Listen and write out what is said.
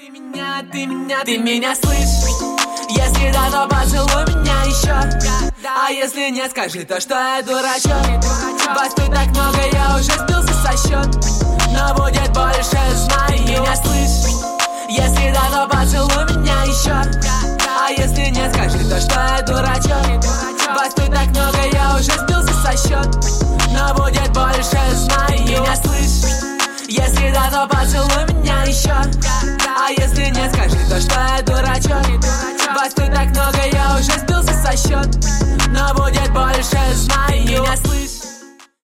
Ты меня слышишь? Если да, то поцелуй меня еще. А если нет, скажи то, что я дурачок. Вас тут так много, я уже сбился со счет. Но будет больше, знай, меня слышишь? Если да, то поцелуй меня еще. А если нет, скажи то, что я дурачок. Вас тут так много, я уже сбился со счет. Но будет больше, знай, меня слышишь? Если да, то поцелуй меня еще. А если нет, скажи то, что я дурачок. Вас тут так много, я уже сбился со счет.